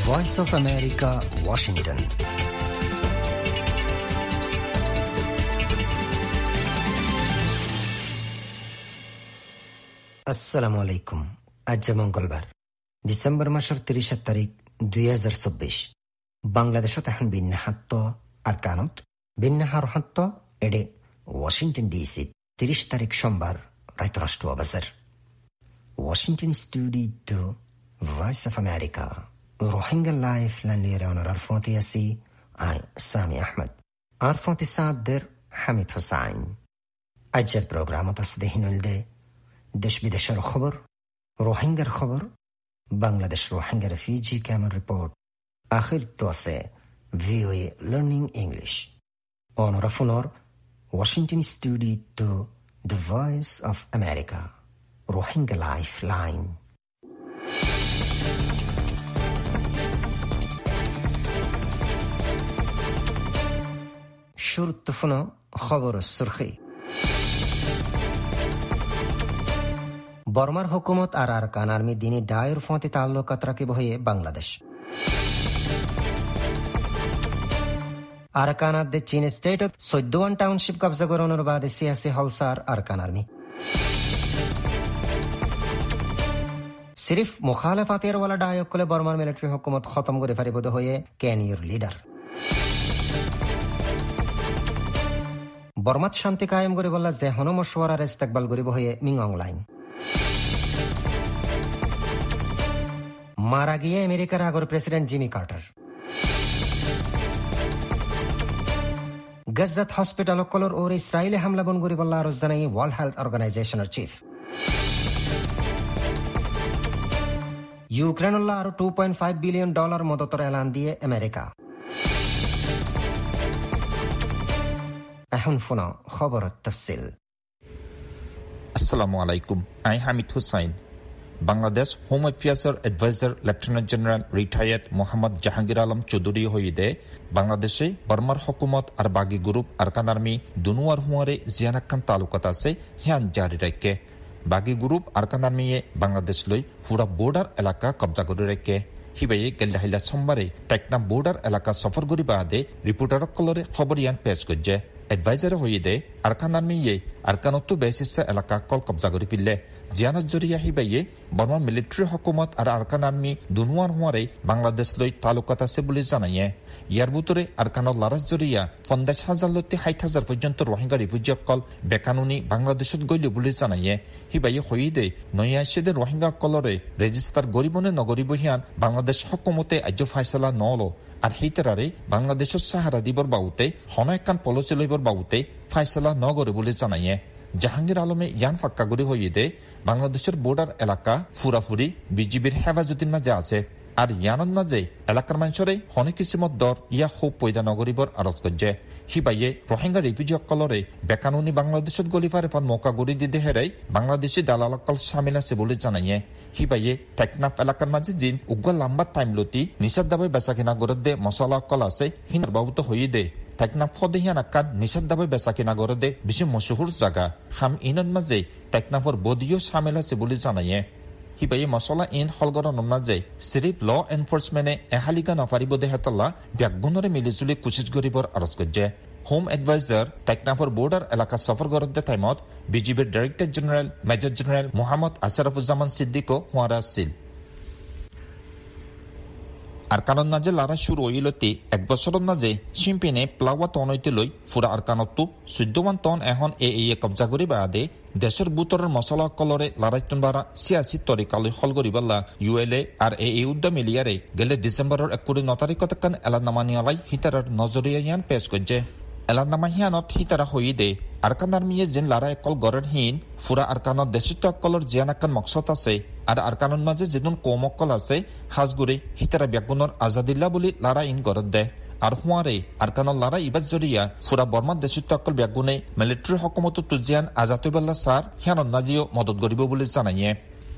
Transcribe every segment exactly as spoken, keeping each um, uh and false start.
Voice of America, Washington. আসসালামু আলাইকুম। আজ মঙ্গলবার, ডিসেম্বর মাসের তিরিশ তারিখ দুই হাজার চব্বিশ। বাংলাদেশত এখন বিন্যাহাত্ত আর কানত বিন্যাহার হাত্ত এডে ওয়াশিংটন ডিসি তিরিশ তারিখ সোমবার রায়তরাষ্ট্র অবসর। Washington studio voice of America Rohingya life লাইনের অনার ফতি আসি আই সামি আহমদ আর ফতি সাদের হামিদ হোসাইন। আজের প্রোগ্রামত আছে দেহিনলদে দেশ বিদেশের খবর, রোহিঙ্গার খবর, বাংলাদেশ রোহিঙ্গা রেফিউজি ক্যাম্পের রিপোর্ট, আখির তো আছে ভিওএ লার্নিং ইংলিশ। অনরা ফোনর Washington studio the voice of America Rohingya life line. শুরুত ফোনো খবর সুরখি। বর্মার হুকুমত আর আরকান আর্মি দিনী ডায়ের ফতে তাল্লুকাত রাখিব হয়ে বাংলাদেশ। আরকানাত দে চীন স্টেটত চৈদ্দওয়ান টাউনশিপ কবজা করানোর বাদে সিয়াসি হলসার আরকান আর্মি। সিরিফ মুখালেফাতের ওয়ালা ডায়ক কলে বর্মার মিলিটারি হুকুমত খতম করে ফারিবদ হয়ে কেনিয়র লিডার। বর্মাত শান্তি কায়েম করে বললা যে হন মশওয়ারার ইস্তেকবাল করিব হয়ে মিং অনলাইন। মারা গিয়ে আমেরিকার আগর প্রেসিডেন্ট জিমি কার্টার। গাজ্জাত হসপিটাল কলর ওর ইসরায়েলে হামলা বন করি বললা আরজ জানাই ওয়ার্ল্ড হেলথ অর্গানাইজেশনের চিফ। ইউক্রেনল্লা আরো two point five billion dollar মদতর এলান দিয়ে আমেরিকা। এখন ফোনা খবর তফসিল। আসসালামু আলাইকুম। আই হামিদ হুসাইন। বাংলাদেশ হোম অ্যাফেয়ার্সের adviser lieutenant general retired Mohammad Jahangir Alam Chowdhury হইদে বাংলাদেশে বর্মার হকুমত আর বাগি গ্রুপ আরকান আর্মি দুনুয়ার হুয়ারে জিয়ানাক্কান তালুকাত আছে হিয়ান জারি রাখে। বাগি গ্রুপ আরকান আর্মিয়ে বাংলাদেশ লই পুরা বর্ডার এলাকা কবজা করে রাখে। হিবাইয়ে গেল্লাহিলা সোমবারে টেকনাম বর্ডার এলাকা সফর করি বাদে রিপোর্টারক কলরে খবর ইয়ান পেশ করছে। এডভাইজার হইদে আরকান আর্মিয়ে আরকানত্ব বেসিসা এলাকা কল কবজা করে ফিরলে জিয়ানত জরিয়া হিবাইয়ে বর্মা মিলিটারি হকুমত আর আরকান আর্মি দুনুয়ার হুয়ারে বাংলাদেশ লই তালুকাত আছে বলে জানাইয়ে। ইয়ার ভিতরে আরকানৰ লারাস জরিয়া পঞ্চাশ হাজার লইতে ষাট হাজার পর্যন্ত রোহিঙ্গা রিফিউজি অকল বেকানুনি বাংলাদেশত গইলে বলে জানাইয়ে। হিবাইয়ে হইদে নয়াশিদে রোহিঙ্গা অকলরে রেজিস্টার গরিবনে নগরিব হিয়ান বাংলাদেশ হকুমতে আজ ফাইসলা নলো আর সেইতারে বাংলাদেশের সাহারা দিবর বাবুতে হনয়কান পলিসি লইবর বাবুতে ফাইসলা নগরে বলে জানাইয়ে। জাহাঙ্গীর আলমে ইয়ান ফাক্কাগুড়ি হইদে বাংলাদেশের বর্ডার এলাকা ফুরাফুরি বিজিবির হেফাজতির মাঝে আছে আর ইয়ানন মাঝে এলাকার মানুষরে হনে কিসিমত দর ইয়া খুব পয়দা নগরিবর আরজ করছে। হিবাইয়ে রোহিঙ্গা রিফিউজি অকলরে বেকানুনি বাংলাদেশত গলিফারে পান মৌকা গড়ি দিতে হেরাই বাংলাদেশি দালাল অকল সামিল আছে বলে জানাইয়ে। হিবাইয়ে টেকনাফ এলাকার মাঝে জিন উগ্র লম্বা টাইম লতি নিষেধ দাবাই বেচা কিনা গড়ে দে মশলা অকল আছে হিনার বাবুত হইয়ে দে টেকনাফ ফদেহিয়ান আকান নিষেধ দাবাই বেচা কিনা গড়ে দে বেশি মশহুর জায়গা হাম ইনন মাঝে টেকনাফর বদিও সামিল আছে বলে জানাইয়ে। হিবাইয়ে মশলা ইন হলগরন মাঝে সিরিফ ল এনফোর্সমেন্টে এহালিকা নফারিব দেহাতল্লা ব্যাকগুণরে মিলিজুলি কুচিজ গরিবর আরজ করছে। হোম এডভাইজার টেকনাফর বর্ডার এলাকা সফর করতে টাইমত বিজিবির director general major general Mohammad Ashrafuzzaman সিদ্দিকও হুয়ারা আছিল। আরকানত মাঝে লারা শুরু হইলতে এক বছরের মাঝে শিম্পিনে প্লাওয়া তনইতে লই ফুরা আরকানতো চৈদ্দওয়ান টন এখন এ এ কবজা করি বাদে দেশের বুতরের মশলা কলরে লারাইতন বারা সিয়াসি তরিকালৈ হল করিবাল্লা ইউ এল এ আর এ এ উদ্যা মিলিয়ারে গেলে ডিসেম্বরের এক কোটি ন তারিখতকান এলানামা নিয়ালাই হিতারার নজরিয়া ইয়ান পেশ করছে। এলানামা হিয়ানত হিতারা হই দে আরকান আর্মিয়ে যেন লারা একল গড়ের হিন ফুরা আরকানত দেশিত অকলর জিয়ানাক্কান মকসদ আছে আর আরকানের মাঝে যেন কম অকল আছে হাজগুড়ে হিতারা ব্যাগুণর আজাদিল্লা বলি লারা ইন গড়ত দেয়। আর হুয়ারে আরকানৰ লারা ইবাজ জরিয়া ফুরা বর্মার দেশিত অকল ব্যাগুণে মিলিটারি হকুমত তুজিয়ান আজাতুবাল্লা সার হিয়ানত নাজিও মদত করিব বলে জানাইয়ে।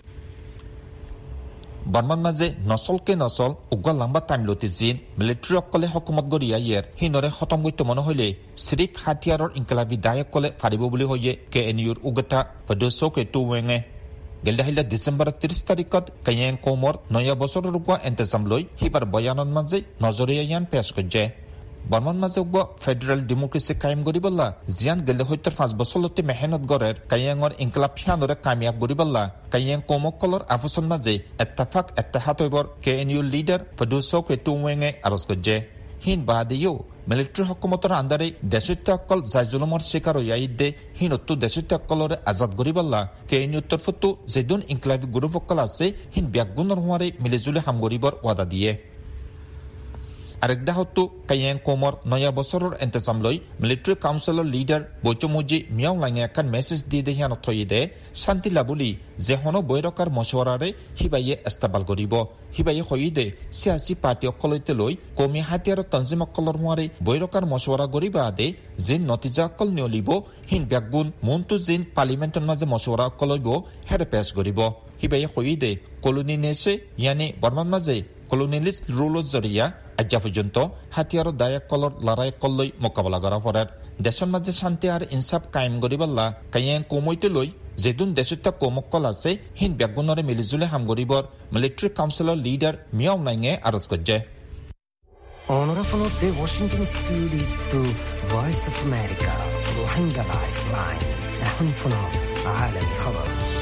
বর্মার মাঝে নচলকে নচল উগ্র লম্বা টাইম লতি জিন মিলিটারি অকলে হকুমত গড়িয়া ইয়ের হিনরে খতম করতে মনে হইলে সিরিফ হাতিয়াৰৰ ইনকলাবি দায়ক কলে ফারিব বুলি হইয়ে কে এন ইউর উগতা ভদসকে টু ওয়েঙে গেলে হিলা ডিসেম্বর ত্রিশ তারিখত কাইয়াং কোমর নয়া বছর রূপা এন্তেজাম লই হিবার বয়ানন মাঝে নজরিয়ায়ান পেশ করছে বর্মন মাঝে ফেডারেল ডেমোক্রেসি কায়েম করিবল্লা জিয়ান গেলে হইতর পাঁচ বছরতে মেহনত গড়ের কাইয়াঙর ইনকলাব ফিয়ানরে কামিয়াব করিবল্লা কাইয়াং কোমকলর আফসন মাঝে এত্তাফাক এত্তাহাত হইবর কে এন ইউ লিডার ফদুসক এতুওয়েঙে আরজ করছে হিন বাদেও মিলিটারি হকুমতর আন্দারে দেশত্য অকল জাইজুলমর শিকার হইয়াইদে হিন অত্তু দেশত্য অকলরে আজাদ করিবল্লা কে এন ইউ তরফতো যেদুন ইনকলাবি গ্রুপ অকল আছে হিন ব্যাগুণর হওয়ারে মিলিজুলে হাম করিবর ওয়াদা দিয়ে আরেকদা হতো কাইয়াং কোমর নয়া বছরের এন্তেজাম লই মিলিটারি কাউন্সিলর লিডার বৈচমুজি মিয়াও লাঙে একান মেসেজ দিয়ে দেহিয়ান থই দে শান্তি লাবুলি যে হন বৈরকার মশওয়ারারে হিবাইয়ে এস্তাবাল করিব হিবাইয়ে হই দে সিয়াসি পার্টি অকলইতে লই কমি হাতিয়ার তনজিম অকলর মুয়ারে বৈরকার মশওয়ারা করিবা দে জিন নতিজা অকল নিয়লিব হিন ব্যাকবুন মন্তু জিন পার্লিমেন্টের মাঝে মশওয়ারা অকলইব হেরে পেশ করিব হিবাইয়ে হই দে কলোনি নেছে ইয়ানি বর্মান মাঝে কলোনিয়ালিস্ট রুলৰ জৰিয়া আজ্জা পৰ্যন্ত হাতিয়াৰৰ দায়ক কলৰ লৰাই কলৈ মোকাবিলা কৰা পৰাৰ দেশৰ মাজে শান্তি আৰু ইনসাফ কায়েম কৰিবলা কাইয়াং কোমৈতে লৈ যেদুন দেশত কোমকল আছে হিন ব্যাগুণৰে মিলিজুলে হাম কৰিবৰ মিলিটাৰী কাউন্সিলৰ লিডাৰ মিয়াও নাইঙে আৰজ কৰিছে অনৰফলত the Washington studio to Voice of America Rohingya Lifeline এখন ফোনো আলামী খবর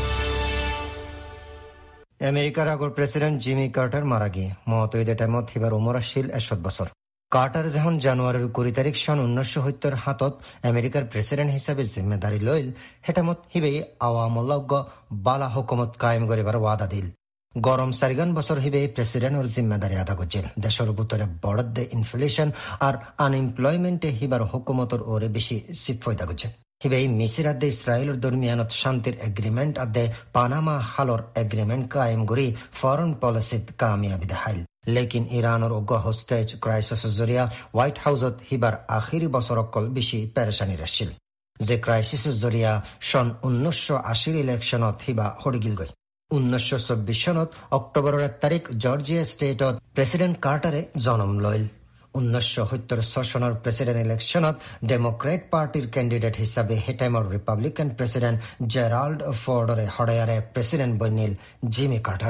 আমেরিকার আগর প্রেসিডেন্ট জিমি কার্টার মারা গিয়ে মতৈদে টাইমত হিবার উমর আসিল এসত বছর কার্টার যখন জানুয়ারির কুড়ি তারিখ সন উনিশশো সত্তর হাতত আমেরিকার প্রেসিডেন্ট হিসাবে জিম্মেদারি লইল হেটামত হিবে আওয়ামুল্লাহ বালা হুকুমত কায়েম করিবার ওয়াদা দিল গরম চারিগান বছর হিবে প্রেসিডেন্টর জিম্মেদারি আদা করছিল দেশের ভিতরে বড়দে ইনফ্লেশন আর আনএমপ্লয়মেন্টে হিবার হুকুমতর ওরে বেশি সিট ফয়দা করছে হিবে মিসির আদে ইসরায়েলের দরমিয়ানত শান্তির এগ্রিমেন্ট আদে পানামা হালর এগ্রিমেন্ট কায়েম করি ফরেন পলিসিত কামিয়াবি দেখাইল লেকিন ইরানের উগ্র হোস্টেজ ক্রাইসিস জরিয়া হোয়াইট হাউসত হিবার আখিরি বছর অকল বেশি পেরেশানি রাখছিল যে ক্রাইসিস জরিয়া সন উনিশশো আশির ইলেকশনত হিবা হড়িগিল গই উনিশশো চব্বিশ সনত অক্টোবরের এক তারিখ জর্জিয়া স্টেটত প্রেসিডেন্ট কার্টারে জন্ম লইল উনিশশো সত্তর সনের প্রেসিডেন্ট ইলেকশনত ডেমোক্রেট পার্টির ক্যান্ডিডেট হিসাবে হেটাইমর রিপাবলিকান প্রেসিডেন্ট জেরাল্ড ফোর্ডরে হড়ায়ারে প্রেসিডেন্ট বনিল জিমি কার্টার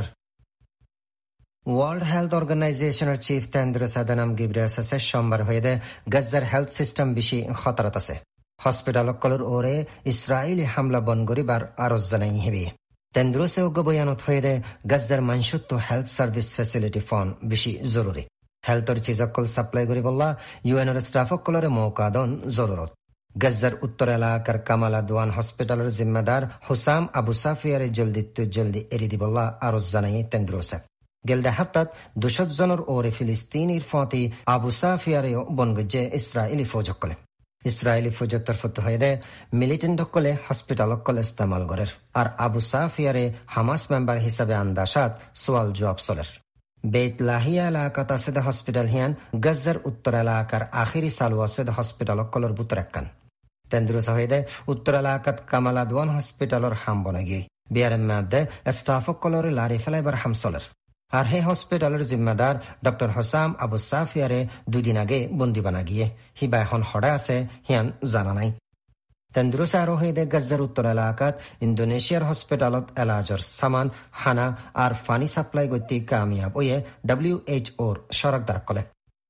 ওয়ার্ল্ড হেলথ অর্গানাইজেশনের চিফ তেন্দ্রস আদানাম গিব্রিয়াসে সোমবার হয়ে গাজ্জার হেলথ সিস্টেম বেশি খতরাত আছে হসপিটাল কলর ওরে ইসরায়েলি হামলা বন করিবার আরজ জানাই হেবি তেন্দ্রসে অজ্ঞ বয়ানত হয়ে গাজ্জার মানসুত্ব হেলথ সার্ভিস ফেসিলিটি ফোন বেশি জরুরি হেলথর চিজকল সাপ্লাই করি বললা ইউএনর স্টাফকলরে মৌকাদন জরুরত গাজ্জার উত্তর এলাকার কামালা দোয়ান হসপিটালের জিম্মেদার হুসাম আবু সাফিয়ারে জলদি তু জলদি এরি দিবল্লা আরজ জানাই তেন্দ্রসে গেলদে হাত্তাত দুশো জনের ওরে ফিলিস্তিনির ফতি আবু সাফিয়ারেও বনগজ্জে ইসরায়েলি ফৌজকলে ইসরায়েলি ফৌজের তরফত হয়ে দে মিলিটেন্ট কলে হসপিটাল কলে ইস্তেমাল করের আর আবু সাফিয়ারে হামাস মেম্বার হিসাবে আন্দাসাত সোয়াল জবাব চলের বেত লাহিয়া এলাকাত আছে দে হসপিটাল হিয়ান গাজ্জার উত্তর এলাকার আখিরি সালু আছে দে হসপিটাল কলর বুতর একখান তেন্দ্রুস হয়ে দে উত্তর এলাকাত কামালা দোয়ান হসপিটালর হাম বনে গিয়ে বিয়ারের মেয়াদে স্টাফ কলরে লারি ফেলাইবার হাম চলের আর হে হসপিটালের জিম্মেদার ডক্টর হোসাম আবু সাফিয়ারে দুদিন আগে বন্দি বানা গিয়ে হিবা এখন হড়া আছে হিয়ান জানা নাই তেন্দ্রুস আরো হয়ে দে গাজ্জার উত্তর এলাকাত ইন্দোনেশিয়ার হসপিটালত এলাজর সামান হানা আর ফানি সাপ্লাই গতি কামিয়াব ওয়ে ডব্লিউ এইচ ওর সরকদার কলে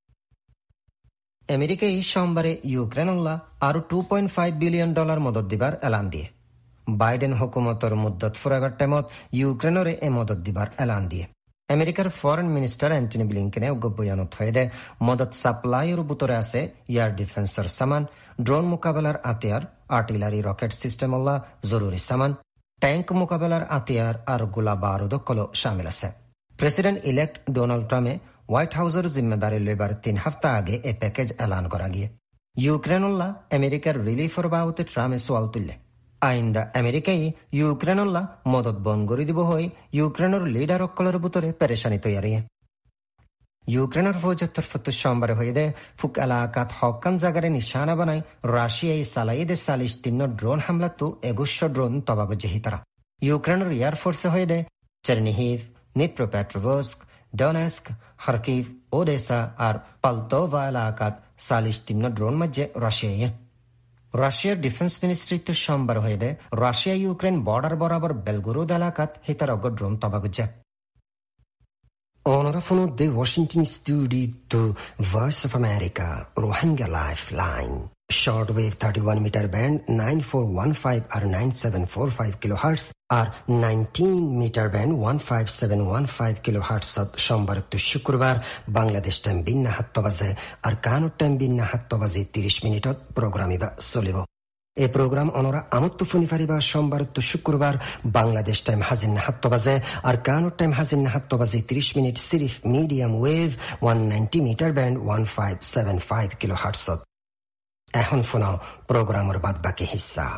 আমেরিকা এই সোমবারে ইউক্রেনল্লা আরো two point five billion dollar মদত দিবার এলান দিয়ে বাইডেন হুকুমতর মুদ্দত ফুরাইবার টাইমত ইউক্রেনরে এ মদত দিবার এলান দিয়ে আমেরিকার ফরেন মিনিস্টার অ্যান্টনি ব্লিংকেনে বয়ানত হয়ে দে মদত সাপ্লাইয়ের বুতরে আছে এয়ার ডিফেন্সের সামান ড্রোন মোকাবেলার আতিয়ার আর্টিলারি রকেট সিস্টেম আল্লাহ জরুরি সামান ট্যাঙ্ক মোকাবেলার আতিয়ার আর গোলা বারুদ কল শামিল আছে প্রেসিডেন্ট ইলেক্ট ডোনাল্ড ট্রাম্পে হোয়াইট হাউসের জিম্মেদারি লইবার তিন হপ্তাহ আগে এ প্যাকেজ এলান করা গিয়ে ইউক্রেনল্লা আমেরিকার রিলিফর বাবতে ট্রাম্পে সোয়াল তুললে আইন্দা আমেরিকাই ইউক্রেনল্লা মদত বন করে দিব হই ইউক্রেনের লিডার অকলের ভিতরে পেরেশানি তৈরি ইউক্রেনের ফৌজের তরফত সোমবারে হয়ে দে ফুক এলাকাত হকান জাগারে নিশানা বানাই রাশিয়াই সালাইদে সালিশ তিন ড্রোন হামলা তো এগুশো ড্রোন তবাগ জেহিতারা ইউক্রেনের এয়ারফোর্সে হয়ে দে Chernihiv Dnipropetrovsk Donetsk Kharkiv Odesa আর পালতোভা এলাকাত সালিশ তিন ড্রোন মধ্যে রাশিয়াই রাশিয়ার ডিফেন্স মিনিস্ট্রিত্ব সোমবার হয়ে রাশিয়া ইউক্রেন বর্ডার বরাবর বেলগোরোদ এলাকাত হিতারজ্ঞ ড্রোন তবাগুজা Honora från the Washington studio to Voice of America, Rohingya Lifeline. Shortwave thirty-one meter band nine four one five or nine seven four five kilohertz or nineteen meter band one five seven one five kilohertz সোমবার to শুক্রবার Bangladesh time বিন্না সাতটা বাজে আর কানুর time বিন্না সাতটা বাজে ত্রিশ মিনিটত প্রোগ্রামিবা চলিব। এই প্রোগ্রাম অনরা আমত্ত ফুনি ফারিবা সোমবার তো শুক্রবার বাংলাদেশ টাইম হাজির না সাতটা বাজে আর কানুর টাইম হাজির না সাতটা বাজে ত্রিশ মিনিট সিরিফ medium wave one ninety metre band one five seven five kilo হার্টসত। এখন শোনাও প্রোগ্রামের বাদ বাকি হিস্সা।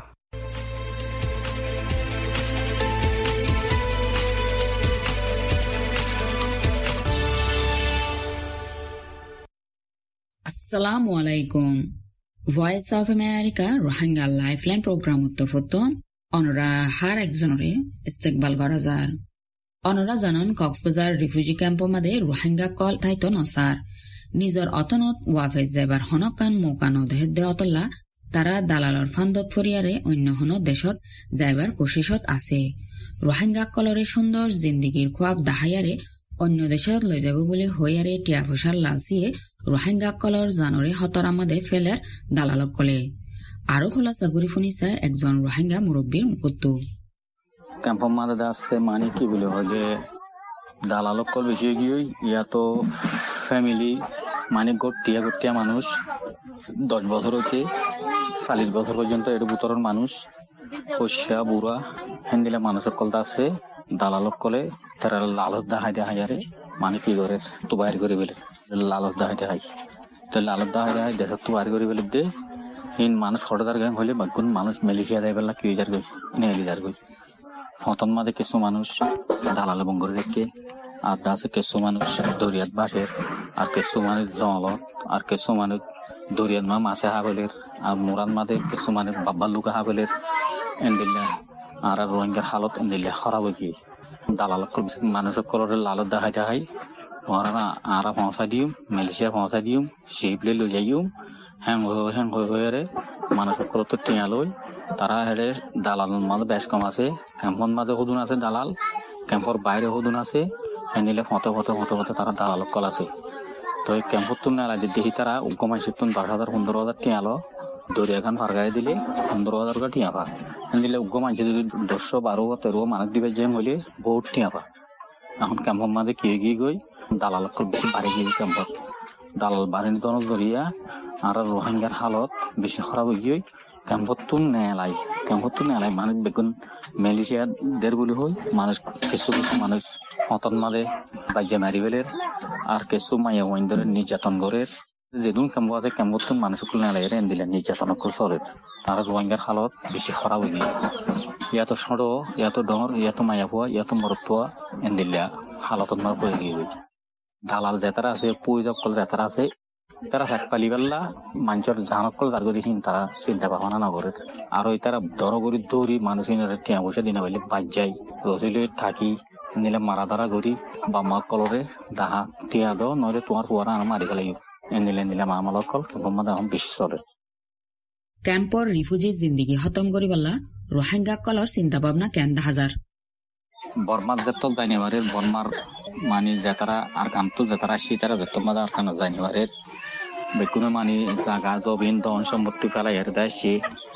আসসালামু আলাইকুম। Voice of America Rohingya lifeline program উত্তরফতন অনরা হার একজনরে ইস্তেকবাল করা যার অনরা জানন কক্সবাজার রিফিউজি ক্যাম্প মাদে রোহিঙ্গা কল তাইতো নসার নিজর অতনত ওয়াফেজ যাইবার হনকান মৌকানো দেহদে অতল্লা তারা দালালর ফান্দত ফরিয়ারে অন্য হন দেশত যাইবার কোশিশত আছে। রোহিঙ্গা কলরে সুন্দর জিন্দিগির খোয়াব দাহাইয়ারে অন্য দেশত লৈ যাব বলে হইয়ারে টিয়া পয়সার লালচিয়ে রোহিঙ্গা কলর জানরে হতরা মাদে ফেলের দালালক কলে। আরো খোলা চাগুরি শুনিছে একজন রোহিঙ্গা মুরব্বীর মুকুত্তু ক্যাম্পের মাদে আছে মানে কি বলে হলে দালালক কল বেশি গিয়ে ইয়া তো ফ্যামিলি মানে গটিয়া গটিয়া মানুষ দশ বছর হইতে চাল্লিশ বছর পর্যন্ত এর ভিতরের মানুষ পয়সা বুড়া হেন্দিলা মানুষের কলটা আছে দালালক কলে তারা লালচ দেখাই দেখাই আরে মানে কি করে তো বাইর করে বেলে লালচ দেখাই দেখাই তো লালচ দেখাই দেখাই দেশত তো বাইর করে বেলে দে ইন মানুষ হঠাৎ গান হইলে বাগুন মানুষ মালয়েশিয়া দেয় বেলা কি যার গই নেলি যার গই ফতন মাঝে কিছু মানুষ দালাল বঙ্গরে রেখে আর দাসে কিছু মানুষ দরিয়াত বাসের আর কিছু মানুষ জঙ্গলত আর কিছু মানুষ দরিয়াত মা মাছে হাবেলের আর মোরান মাঝে কিছু মানুষ বাব্বা লুকা হাবেলের এন্দিল্লা আর রোহিঙ্গার হালত এন্দিল্লা খারাপ হয়ে গিয়ে দালাল মানুষের কলরে লালত দেখাই দেখাই তোমারা আরা পৌঁছা দিও মালয়েশিয়া পৌঁছা দিও সেই প্লে লই যাইও হ্যাং হ্যাং হয়ে রে মানুষের কল তো টিয়া লই তারা হেডে দালাল মাঝে বেশ কম আছে ক্যাম্পর মাঝে হদুন আছে দালাল ক্যাম্পর বাইরে হদুন আছে হেনিলে ফটো ফটো ফটো ফটো তারা দালাল কল আছে তো এই ক্যাম্পর তুন না দেখি তারা কমাইছে তুন দশ হাজার পনেরো হাজার টিয়া লো দরিয়া খান ফারগাই দিলে পনেরো হাজার টাকা টিয়া পা দিলে উগ্র মানছে যদি দশশো বারো তেরো মানুষ দিবে যে হইলে বহুত টিয়া পা এখন ক্যাম্পর মাঝে কি গিয়ে গই দালাল বেশি বাড়ি গিয়ে ক্যাম্পর দালাল বাড়ি জন জরিয়া আর রোহিঙ্গার হালত বেশি খারাপ হয়ে গিয়ে ক্যাম্পর তুন নেলাই ক্যাম্পর তুন নেলাই মানুষ বেগুন মালয়েশিয়া দের বলি হই মানুষ কিছু কিছু মানুষ হতন মাঝে বাজ্যা মারি বেলের আর কিছু মাইয়া ওয়াইন্ডারের নির্যাতন করে যেদিন ক্যাম্প আছে ক্যাম্পর তুন মানুষ নেলাই রেন দিলে নির্যাতন চলে তারা রোহিঙ্গার হালত বেশি খারাপ হয়ে গিয়ে ইয়াতো সড়ো ইয়াতো ডর ইয়াতো মায়া পোয়া ইয়াতো মরত পোয়া এন দিল্লা হালত মার পড়ে গিয়ে দালাল যেতারা আছে পুই জকল যেতারা আছে তারা ফেক পালি বেল্লা মানুষের জানকল যার দেখিন তারা চিন্তা ভাবনা না করে আর ওই তারা দর করি দৌড়ি মানুষ টিয়া পয়সা দিনা বলে বাজ যাই রসিলে থাকি নিলে মারা ধারা করি বা মা কলরে দাহা টিয়া দাও নইলে তোমার পুয়ারা আনা মারি গেলাই এনিলে নিলে মা মালক কল বোমা এখন বেশি চলে। ক্যাম্পর রিফিউজি জিন্দিগি খতম করি পাল্লা রোহিঙ্গা কলর চিন্তা ভাবনা কেন হাজার বর্মার যেতল জানিবারের বর্মার মানে যেতারা আর কামতো যেতারা আসি তারা যেতল মাঝে আর কানো জানিবারের বেকুনে মানে জাগা জবিন দন সম্পত্তি ফেলাই হেরে দেয় সে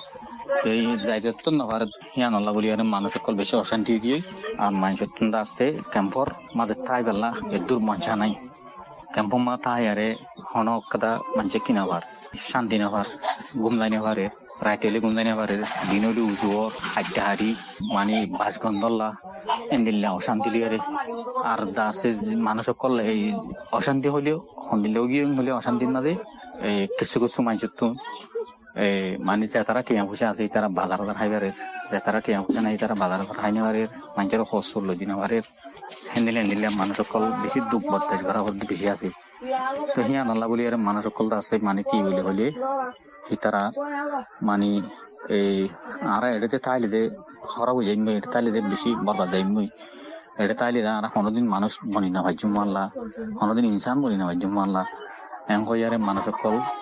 এই যাইতে নভার হিয়ান আল্লাহ বলি আর মানুষ সকল বেশি অশান্তি গিয়ে আর মানুষের তুন্দা আসতে ক্যাম্পর মাঝে তাই বেলা এদূর মঞ্চা নাই ক্যাম্পর মা তাই আরে হনক কাদা মানুষে কিনাবার শান্তি নেবার ঘুম যাই নেবারে রাইটেলে ঘুম যাই নেবারে দিনলি উজুর হাড্ডা হাড়ি মানে বাস গন্ধল্লা এন্দিল্লা অশান্তি লিয়ারে আর দাসে মানুষ সকল এই অশান্তি হইলেও হন্দিলেও গিয়ে হলে অশান্তির মাঝে এই কিছু কিছু মানুষের তো এই মানে যে তারা টিয়া পয়সা আছে তারা বাজার খাইবারে যে তারা টিয়া পয়সা নাই তারা বাজার খাই নেবারে মানুষের খরচ লই দিনাবারে হেন্দিলে হেন্দিলে মানুষ সকল বেশি দুঃখ বদাস করা হতে বেশি আছে তো হিয়া নাল্লা বলি আর মানুষ সকল আছে মানে কি বলে হলে হি তারা মানে এই আর এটাতে তাইলে যে খারাপ হয়ে যাইম এটা তাইলে যে বেশি বরবাদ যাইম এটা তাইলে আর কোনোদিন মানুষ বনি না ভাই জুমাল্লা কোনোদিন ইনসান বনি না ভাই জুমাল্লা এম হইয়ারে মানুষ সকল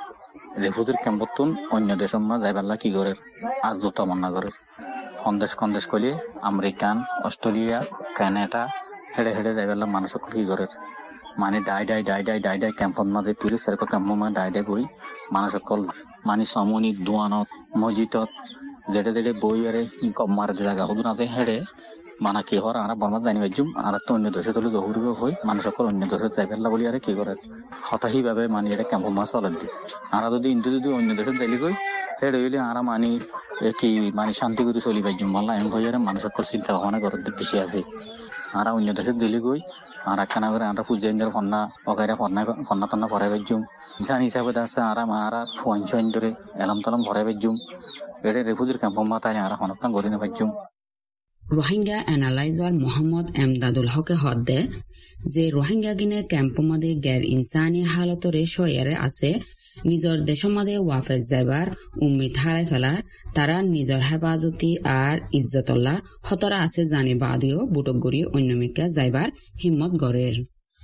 রেফুজির ক্যাম্পতুন অন্য দেশের মা যাইবাল্লা কি করে আজ যত মন্না করে সন্দেশ কন্দেশ করলে আমেরিকান অস্ট্রেলিয়া কানাডা হেডে হেডে যাইবাল্লা মানুষ কি করে মানে ডাই ডাই ডাই ডাই ডাই ডাই ক্যাম্পত মাঝে তিরিশ তারিখ ক্যাম্প মা ডাই ডাই বই মানুষ সকল মানে সমনি দোয়ানত মসজিদত যেটা যেটা বই আরে কম মারে জায়গা হুদুন আছে হেডে মানা কি হর আরা বর্মা জানি বাজুম আর তো অন্য দেশে তুলে জহুরব হই মানুষ সকল অন্য দেশে যাইবেলা বলি আরে কি করে হতাহি ভাবে মানে এটা ক্যাম্প মাছ চলে দি আর যদি ইন্দু যদি অন্য দেশে যাইলি কই হেড হইলে আরা মানি কি মানে শান্তি করে চলি বাজুম মাল্লা এম হই আরে মানুষ সকল চিন্তা ভাবনা করে বেশি আছে আর অন্য দেশে দিলি কই আর একখানা করে আমরা পূজাইন্দ্র ফন্না অগাইরা ফন্না ফন্না টন্না ভরাই বাজুম জানি হিসাবে আছে আরা মারা ফোন চইন ধরে এলাম তালাম ভরাই বাজুম এটা রেফুজির ক্যাম্প মা তাই আরা হনকান গরি না বাজুম রোহিঙ্গা অ্যানালাইজার মোহাম্মদ এমদাদুল হকে হদ্দে যে রোহিঙ্গা গিনে ক্যাম্প মাদে গ্যার ইনসানি হালতরে সয়ারে আছে নিজর দেশের মাদে ওয়াফেজ যাইবার উম্মিদ হারাই ফেলার তারা নিজর হেফাজতি আর ইজ্জতল্লাহ হতরা আছে জানি বাদিও বুটক গড়ি অন্যমিকা যাইবার হিম্মত গড়ের।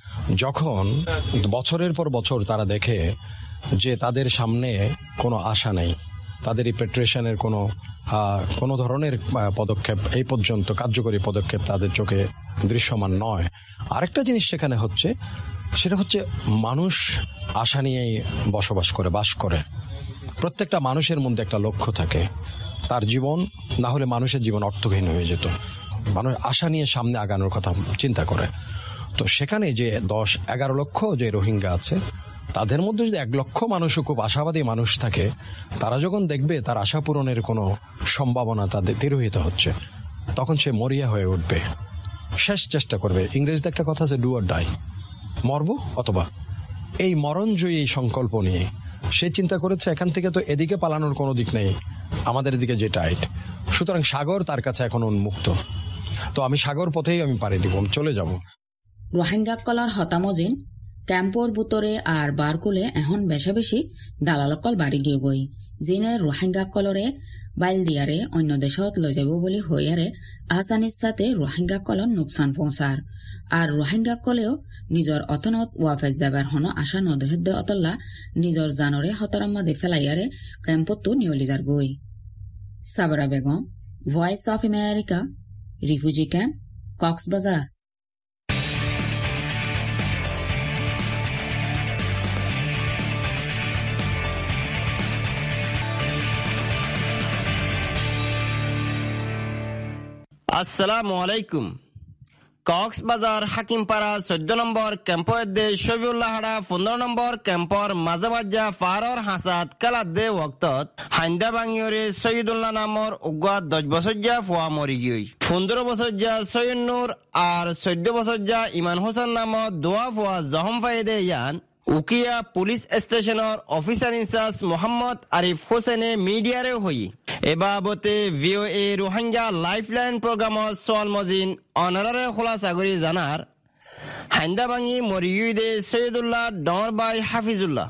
যখন বছরের পর বছর তারা দেখে যে তাদের সামনে কোনো আশা নেই, তাদের রিপেট্রেশনের কোনো কোনো ধরনের পদক্ষেপ এই পর্যন্ত কার্যকরী পদক্ষেপ তাদের চোখে দৃশ্যমান নয়, আরেকটা জিনিস সেখানে হচ্ছে সেটা হচ্ছে মানুষ আশা নিয়েই বসবাস করে বাস করে। প্রত্যেকটা মানুষের মধ্যে একটা লক্ষ্য থাকে, তার জীবন না হলে মানুষের জীবন অর্থহীন হয়ে যেত। মানুষ আশা নিয়ে সামনে আগানোর কথা চিন্তা করে। তো সেখানে যে দশ এগারো লক্ষ যে রোহিঙ্গা আছে তাদের মধ্যে যদি এক লক্ষ মানুষও খুব আশাবাদী মানুষ থাকে, তারা যখন দেখবে তার আশা পূরণের কোনো সম্ভাবনা তাদের তিরোহিত হচ্ছে, তখন সে মরিয়া হয়ে উঠবে, শেষ চেষ্টা করবে। ইংরেজিতে একটা কথা আছে, ডু অর ডাই, মরবো অথবা। এই মরণজয়ী এই সংকল্প নিয়ে সে চিন্তা করেছে এখান থেকে তো এদিকে পালানোর কোনো দিক নেই, আমাদের দিকে যে টাইট, সুতরাং সাগর তার কাছে এখন উন্মুক্ত, তো আমি সাগর পথেই আমি পাড়ি দিব, আমি চলে যাব। রোহিঙ্গা কলার হতামজিন ক্যাম্পর বুতরে আর বারকুলে এখন বেশা বেশি দালালকল বাড়ি গিয়ে গই যিনে রোহিঙ্গা কলরে বাইল দিয়ারে অন্য দেশত লৈ যাব বলি হইয়ারে আহসানির সাথে রোহিঙ্গা কলর নোকসান পৌঁছার আর রোহিঙ্গা কলেও নিজর অতনত ওয়াফেজ যাবার হন আশা নদেহদ্দে অতল্লা নিজর জানরে হতরাম্মাদে ফেলাইয়ারে ক্যাম্পতো নিয়লিজার গই। Sabra Begum, voice of America, refugee camp, Cox's Bazar. আসসালামু আলাইকুম। কক্সবাজার হাকিমপাড়া চোদ্দ নম্বর ক্যাম্পর দে শফিউল্লাহড়া পনেরো নম্বর ক্যাম্পর মাঝে মাঝে ফারর হাসাত কালাত দে ওক্তত হাইন্দা বাঙিয়রে সৈয়দুল্লাহ নামর উগাত দশ বছর যা ফুয়া মরি গই পনেরো বছর যা সৈয়দ নূর আর চোদ্দ বছর যা ইমান হোসেন নামত দোয়া ফুয়া জহম ফাইদে ইয়ান উকিয়া পুলিশ স্টেশনের অফিসার ইনচার্জ মোহাম্মদ আরিফ হোসেনে মিডিয়ারে হই এ বাবতে ভিওএ রোহিঙ্গা লাইফলাইন প্রোগ্রামত সোয়াল মজিন অনারারে খোলাসা করে জানার হাইন্দাবাঙি মরিয়ুদে সৈয়দুল্লাহ ডর বাই হাফিজুল্লাহ।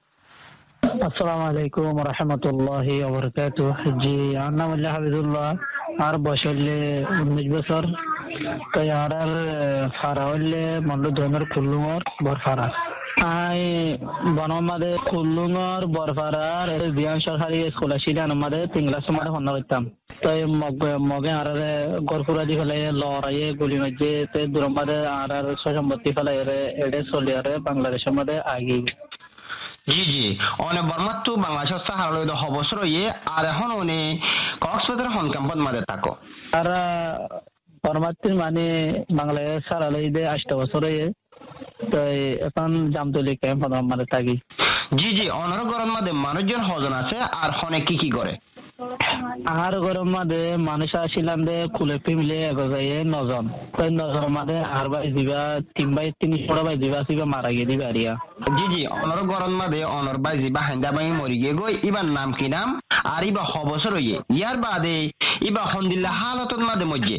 আসসালামু আলাইকুম রহমতুল্লাহি ওয়া বারাকাতুহু। জি আমার নাম হলো হাফিজুল্লাহ, আর বয়স হলে উনিশ বছর। তাই আর ফারা হলে মন্ডল ধর্মের কুল্লুমর বরফারা আই বনমাদে কুল্লুমর বরফারার বিয়ান সরকারি স্কুল আসলে আমাদের তিন ক্লাস সময় হন্না করতাম। তাই মগে আর গরপুরা দি ফেলাই লড়াইয়ে গুলি মাঝে দূরমাদে আর সম্পত্তি ফেলাই এডে চলিয়ারে বাংলাদেশের মধ্যে আগে। জি জি অনে বর্মাত্তু বাংলাদেশ হারলে হবসর ইয়ে আর এখন অনে কক্সবাজার হন ক্যাম্পত মাঝে থাকো আর বর্মাত্তির মানে বাংলাদেশ হারালে দে আটটা বছর ইয়ে। তাই এখন জামতলি ক্যাম্প মানে থাকি। জি জি অনার গরম মাঝে মানুষজন হজন আছে আর হনে কি কি করে আর গরম মাঝে মানুষ আসিলাম দে কুলে ফ্যামিলি এগোজাই নজন। তাই নজনের মাঝে আর বাই দিবা তিন বাই তিনিশ বড় বাই দিবা আসিবা মারা গিয়ে দিবা আরিয়া। জি জি অনর গরম মাঝে অনর বাই দিবা হাইন্দা বাই মরি গিয়ে গই ইবার নাম কি নাম আর ইবা হবসর ইয়ে ইয়ার বাদে ইবা হন্দিল্লা হালতর মাঝে মধ্যে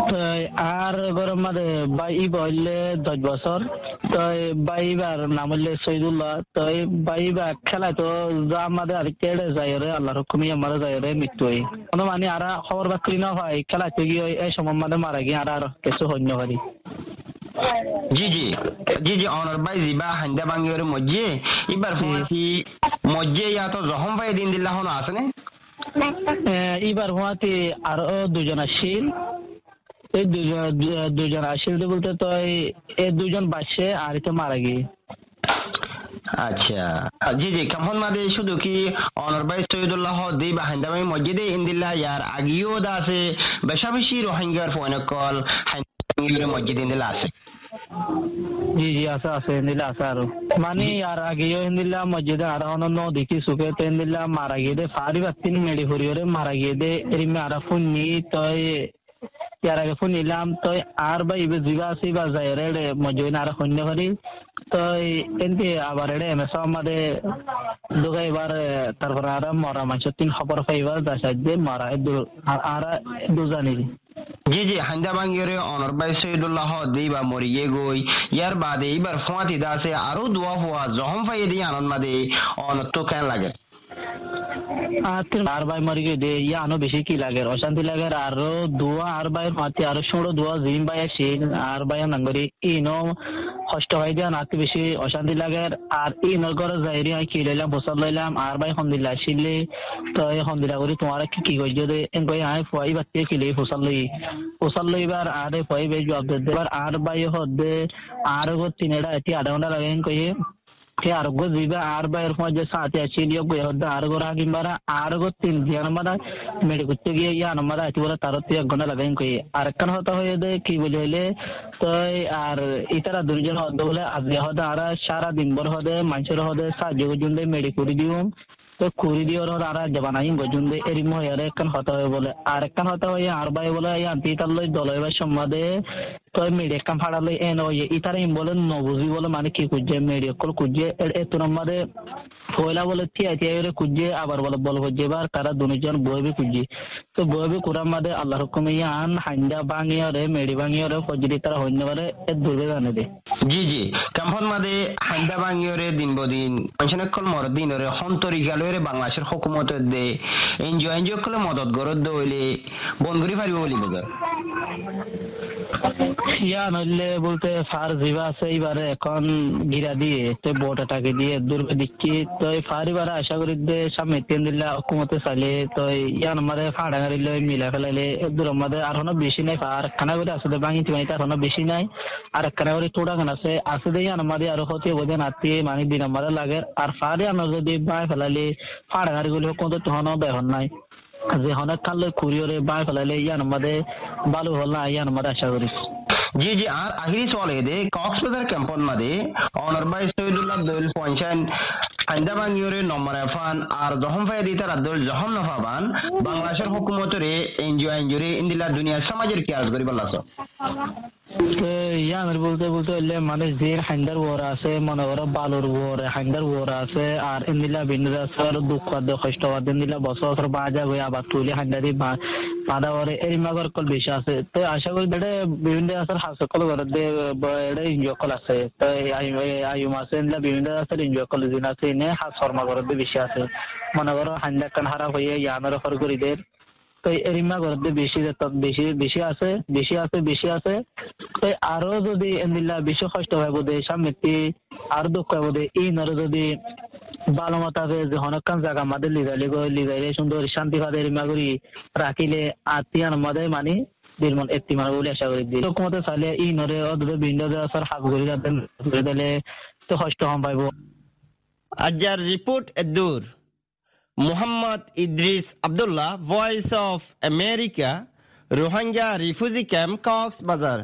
আর গরম মাঝে বাই ইবা হইলে দশ বছর। তাই বাইবার নাম হইলে সৈদুল্লাহ। তাই বাইবা খেলা তো যা আমাদের আর কেড়ে যায় রে আল্লাহ রকমই আমার যায় রে মৃত্যু হয় কোনো মানে আর খবর বাকরি না হয় খেলাতে গিয়ে এই সময় মাঝে মারা গিয়ে আর আর কিছু হন্য পারি। জি জি জি জি অনর ভাই জিবা হান্দা বাঙ্গিওর মজ্জে এবার ফোয়াতি মজ্জে ইয়া তো জহম ভাই দিন দিল্লাহ হন আসনে এবার ফোয়াতি আর দুজন আসিল এই দুজন দুজন আসিল বলতে তো এই দুজন বাসে আর তো মারা গিয়ে। আচ্ছা জি জি কেমন মাদে শুধু কি অনর ভাই সৈয়দুল্লাহ দি বা হান্দা ভাই মসজিদে ইন্দিল্লা ইয়ার আগিও দা আছে বেশা বেশি রোহিঙ্গার ফোনকল হান্দা মসজিদ ইন্দিল্লা আছে। জি জি আছে আছে ইন্দিল্লা আছে আর মানে আর আগেও ইন্দিল্লা মসজিদে আর অন্য দেখি সুখে তো ইন্দিল্লা মারা গিয়ে দে ফারি বাতিন মেডি হরিয়রে মারা গিয়ে দে এরিমে আর ফোন নি তই ইয়ার আগে ফোন নিলাম তো আর বা ইবে জিবা আছে বা যাইরে মসজিদে আর হন্য করি তো এনতে আবার এডে এমএস আমাদের দুগা এবার তারপর আর মরা মাছ তিন খবর পাইবার দাসাজে মারা আর দুজানি। জি জি হান্দা বাঙ্গিরে অনর ভাই সৈয়দুল্লাহ দিবা মরিয়ে গই ইয়ার বাদে এবার ফোয়াতি দাসে আরো দোয়া হওয়া জহম পাইয়ে দিয়ে আনন্দ মাদে অনত তো কেন লাগে আর ভাই মরি গিয়ে দে ইয়া আনো বেশি কি লাগে অশান্তি লাগে আরো দোয়া আর ভাইয়ের মাতি আরো ষোলো দোয়া জিম ভাই আসিল আর ভাই নাঙ্গরি ইনো কষ্ট হয় দিয়া নাতি বেশি অশান্তি লাগে আর ই নগর যাইরি আমি কি লইলাম বসর লইলাম আর ভাই হন্দিল্লা আসিলে তো এই হন্দিল্লা করি তোমার কি কি করছো দে এনকই আয় ফুয়াই বাচ্চা কি লই ফসল লই ফসল লইবার আর ফুয়াই বে জবাব দে এবার আর ভাই হদে আর গো তিনেটা এটি আধা ঘন্টা লাগে কই কে আর গো জিবা আর ভাইয়ের ফোন যে সাথে আসিল ইয়ে গো হদে আর গো রাগিম বারা আর গো তিন দিন মারা মেডি করতে গিয়ে ইয়া নামারা এটি বলে তার এক ঘন্টা লাগে কই আর কান হতা হয়ে দে কি বলে হইলে তো আর ইতারা দুইজন হদে বলে আজকে হদে আর সারা দিন ভর হদে মানুষের হদে সাহায্য করজুন্দে মেডি করে দিও তো কুড়ি দিওর হদে আর জবানাই গজুন্দে এরিম হয়ে আর একখান হতা হয়ে বলে আর একখান হতা হয়ে আর ভাই বলে আন্তি তার লই দলইবার সম্বাদে তো মেডি একখান ফাড়ালে এন হয়ে ইতারা ইম বলে নবুজি বলে মানে কি খুঁজছে মেডি অকল খুঁজছে এত নম্বরে পয়লা বলে টিয়া টিয়া খুঁজছে আবার বলে বল খুঁজছে এবার তারা দুজন বইবি খুঁজছে তো বইবি কুরার মাদে আল্লাহর হুকুমে আন হাইন্দা ভাঙিয়রে মেডি ভাঙিয়রে ফজরি তারা হইন্য পারে এর দুর্গে জানে দে। জি জি কাম্পন মাদে হাইন্দা ভাঙিয়রে দিন বদিন মানুষের মর দিনরে হন্তরি গেলরে বাংলাদেশের হুকুমতের দে এনজিও এনজিও কলে মদত গরদ হইলে বনগুড়ি পারিব বলি বগা ইয়া নইলে বলতে ফার জিবা আছে এইবারে এখন গিরা দিয়ে তো বোটাটাকে দিয়ে দুর্গে দিচ্ছি তো ফারিবারে আশা করি দে সামনে তিন দিল্লা হুকুমতে চাইলে তো ইয়ান আমাদের ফাড়াঙারি লই মিলা ফেলাইলে দূর আমাদের আর হনো বেশি নাই আর খানা করে আসলে ভাঙি তিমাইতে আর হনো বেশি নাই আর খানা করে তোড়া গান আছে আছে দে ইয়ান আমাদের আরো হতে বোঝে নাতি মানে দিন আমাদের লাগে আর ফারে আমরা যদি বাই ফেলাইলে ফাড়াঙারি গুলো কত তখনও বেহন নাই যে অনেক কাল কুড়িওরে বাই ফেলাইলে ইয়ান আমাদের ভালো হল না ইয়ান আমাদের আশা করি। জি জি আর আহিরি চলে দে কক্সবাজার ক্যাম্পন মাদে অনর ভাই সৈয়দুল্লাহ দোল পঞ্চান হাইন্দা বাঙ্গিওরে নম্বর এফান আর জহম ফাই দিতে রাদুল জহম নফাবান বাংলাদেশের হুকুমতরে এনজিও এনজিওরে ইন্দিলা দুনিয়া সমাজের কি আজ করি বলাছ ইয়ান বলতে বলতে হইলে মানে যে হাইন্দার ওর আছে মনে করো বালুর ওর হাইন্দার ওর আছে আর ইন্দিলা বিন্দু আছে আর দুঃখ কষ্ট ইন্দিলা বছর বাজা হয়ে আবার তুলে হাইন্দারি বাধা করে এই মাগর কল বেশি আছে তো আশা করি বেড়ে বিভিন্ন আছে হাসকল করে এটা এনজিও কল আছে তো আয়ুম আছে বিভিন্ন আছে এনজিও কল দিন আছে এনে হাস শর্মা করে বেশি আছে মনে করো হাইন্দা কান হারা হয়ে ইয়ানের হর করিদের তো এরিমা করতে বেশি বেশি বেশি আছে বেশি আছে বেশি আছে তো আরো যদি এন্দিল্লা বেশি কষ্ট হয় বোধ সামনে আর দুঃখ হয় বোধ এই নরে যদি ভালো মতো যে অনেকক্ষণ জায়গা আমাদের লিগাইলে লিগাইলে সুন্দর শান্তি ভাবে এরিমা করি রাখিলে আত্মীয়ান আমাদের মানে দিলমন একটি মানে বলে আশা করি দিই লোক মতো চাইলে এই নরে অদ্ভুত ভিন্ন দেওয়ার হাত ঘুরে যাতেন ঘুরে দিলে তো কষ্ট হম পাইব। আজার রিপোর্ট এদুর Muhammad Idris Abdullah, Voice of America, Rohingya Refugee Camp, Cox's Bazar.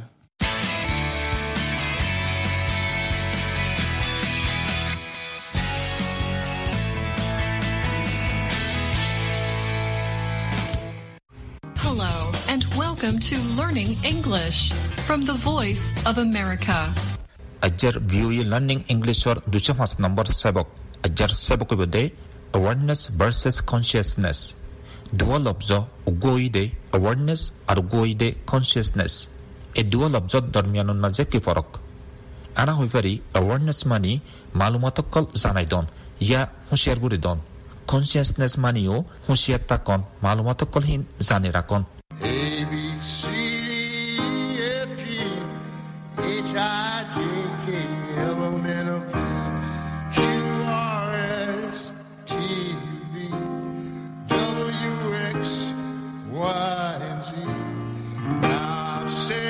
Hello and welcome to Learning English from the Voice of America. Ajar view learning English or duchamas number sebok. Ajar sebok bode awareness versus consciousness. Dua labza ugoide awareness আর ugoide consciousness. এই দুয়া লফজত দরমিয়ানুন মাঝে কি ফরক? আনা হই পারি awareness মানি মালুমাতকল জানাই দন ইয়া হুঁশিয়ার গুরি দন। consciousness মানিও হুঁশিয়ার তাকন মালুমাতকল হিন জানে রাখন। A B C D E F G H I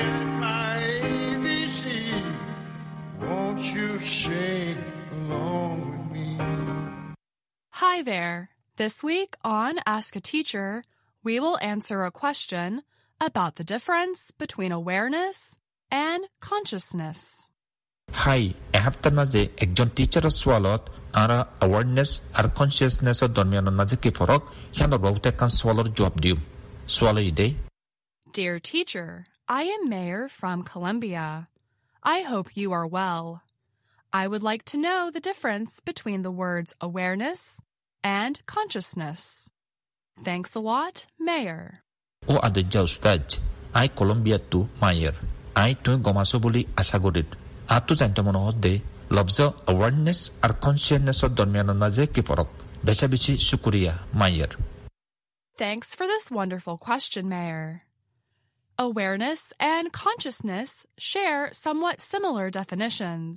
and my A B C. Won't you sing along with me? Hi there. This week on Ask a Teacher, we will answer a question about the difference between awareness and consciousness. Hi, এহাপ্তার মাঝে একজন টিচারের সোয়ালত আরা awareness আর কনসিয়াসনেসের দরমিয়ানের মাঝে কি ফরক হিয়ানোর বহুতে কান সোয়ালর জবাব দিম সোয়াল ইদে Dear teacher, I am Mayor from Colombia. I hope you are well. I would like to know the difference between the words awareness and consciousness. Thanks a lot, Mayor. ও আদজ্জা উস্তাদ আই কলম্বিয়া টু মায়ের আই তুই গমাসো বলি আশা করিত আতো জানতে মনে হদ্দে লফজ অ্যাওয়ারনেস আর কনসিয়াসনেসের দরমিয়ানের মাঝে কি ফরক বেশা বেশি শুকরিয়া মায়ের Thanks for this wonderful question, Mayor. Awareness and consciousness share somewhat similar definitions.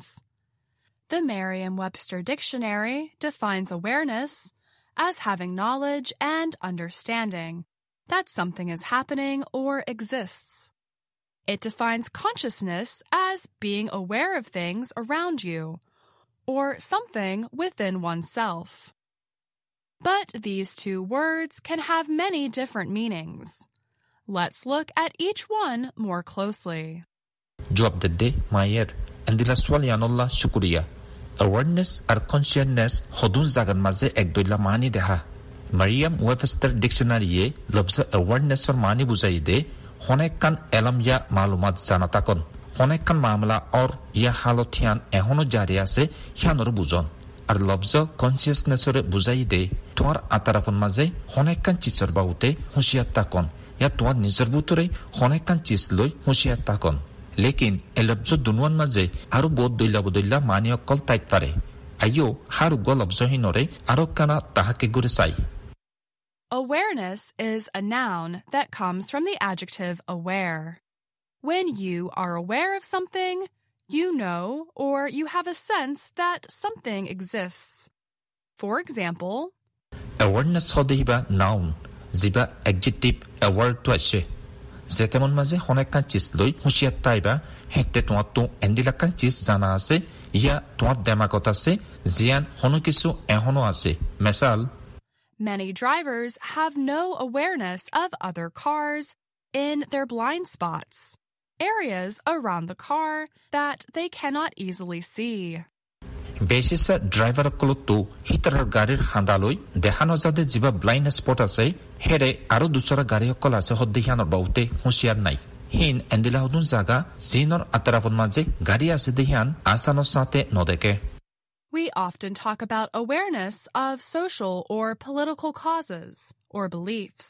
The Merriam-Webster Dictionary defines awareness as having knowledge and understanding that something is happening or exists. It defines consciousness as being aware of things around you or something within oneself. But these two words can have many different meanings. Let's look at each one more closely. জবাব দে মায়ের এন্দিলা সোয়ালিয়ানুল্লাহ শুকরিয়া Awareness আর consciousness হদুন জাগান মাঝে এক দইলা মানি দেখা Mariam Webster ডিকশনারিয়ে লফজ awarenessর মানি বুঝাই দে হনেক কান এলম ইয়া মালুমাত জানা তাকন হনেক কান মামলা আর ইয়া হালথিয়ান এখনো জারি আছে হিয়ানোর বুঝন আর লফজ কনসিয়াসনেসর বুঝাই দে তোমার আতারাফন মাঝে হনেক কান চিচর বাউতে হুঁশিয়ার তাকন ইয়া তোমার নিজের ভিতরে হনেক কান চিজ লই হুঁশিয়ার তাকন লেকিন এ লফজ দুনুয়ান মাঝে আরো বহুত দইলা বদইলা মানি অকল তাইত পারে আইও হার উগ লফজহীনরে আরো কানা তাহাকে গুরে চাই Awareness is a noun that comes from the adjective aware. When you are aware of something, you know or you have a sense that something exists. For example, awareness হদিবা noun জিবা adjective aware to আসে যেতেমন মাঝে হনেকান cheese লই হুঁশিয়ার তাইবা হেঁটে তোমার তো এন্দিলাকান cheese জানা আছে ইয়া তোমার দেমাগত আছে জিয়ান হনো কিছু এখনো আছে মেসাল many drivers have no awareness of other cars in their blind spots, areas around the car that they cannot easily see. বেশিসা ড্রাইভার কলতো হিতার গাড়ির হাঁদালৈ দেখা নজাদে যিবা ব্লাইন্ড স্পট আছে হেরে আরো দুসরা গাড়ি অকল আছে হদ্দিহানৰ বহুতে হুঁশিয়ার নাই হিন এন্দিলা হদুন জাগা জিনৰ আতৰাফন মাঝে গাড়ি আছে দেহিয়ান আসানৰ সাথে নদেকে We often talk about awareness of social or political causes or beliefs.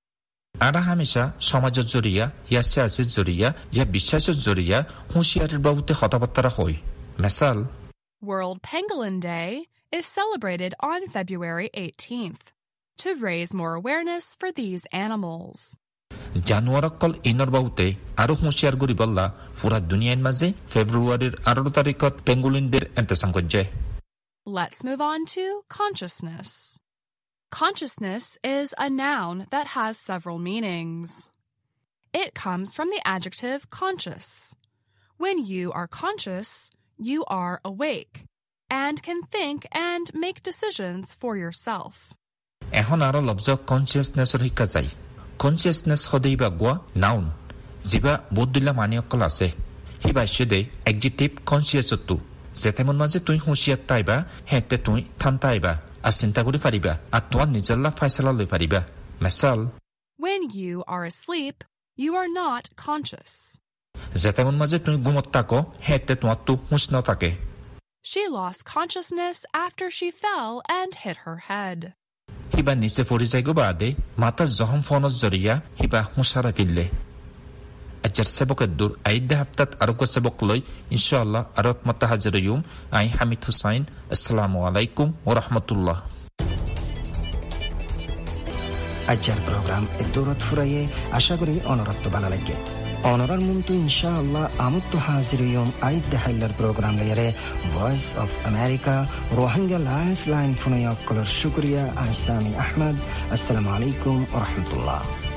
আরা হামেশা সমাজের জরিয়া ইয়া সিয়াসির জরিয়া ইয়া বিশ্বাসের জরিয়া হুঁশিয়ারের বাবুতে কথাবার্তা হয় মেসাল World Pangolin Day is celebrated on February eighteenth to raise more awareness for these animals. জানুয়ারকল ইনর বাবুতে আরো হুঁশিয়ার গরি বললা পুরা দুনিয়ার মাঝে ফেব্রুয়ারির আঠারো তারিখত পেঙ্গুলিনদের এন্তেসাং করছে Let's move on to consciousness. Consciousness is a noun that has several meanings. It comes from the adjective conscious. When you are conscious, you are awake and can think and make decisions for yourself. এখন আরো লফজ কনসিয়াসনেসর শিক্ষা চাই consciousness হদেইবা Goa noun জিবা বদুল্লা মানি অকল আছে Hiba সেদে adjective কনসিয়াসতো যেতেমন মাঝে তুই হুঁশিয়ার তাইবা হেঁটে তুই থানতাইবা আর চিন্তা করে পারিবা আর তোমার নিজল্লা ফাইসলা লই পারিবা মেসাল When you are asleep, you are not conscious. যেতেমন মাঝে তুই ঘুমত থাকো হেঁটে তোমার তো হুঁশ ন থাকে She lost consciousness after she fell and hit her head. Hiba নিচে পড়ি যাইগো বাদে মাতা জহম ফোনস জরিয়া হিবা হুঁশারা ফিরলে আচ্ছার সেবকের দূর আইদে হাফতাত আরোগ্য সেবক লই ইনশাআল্লাহ আরত মতা হাজির ইউম আই হামিদ হুসাইন আসসালামু আলাইকুম ওয়া রাহমাতুল্লাহ আচ্ছার প্রোগ্রাম দূরত ফুরাইয়ে আশা করি অনরত্ব ভালো লাগে অনরার মুন্তু ইনশাআল্লাহ আমত্ত হাজির ইউম আইদে হাইলার প্রোগ্রাম লইরে voice of America Rohingya life line ফুনাইয়া কলর শুকরিয়া আইসামি আহমদ আসসালামু আলাইকুম ওয়া রাহমাতুল্লাহ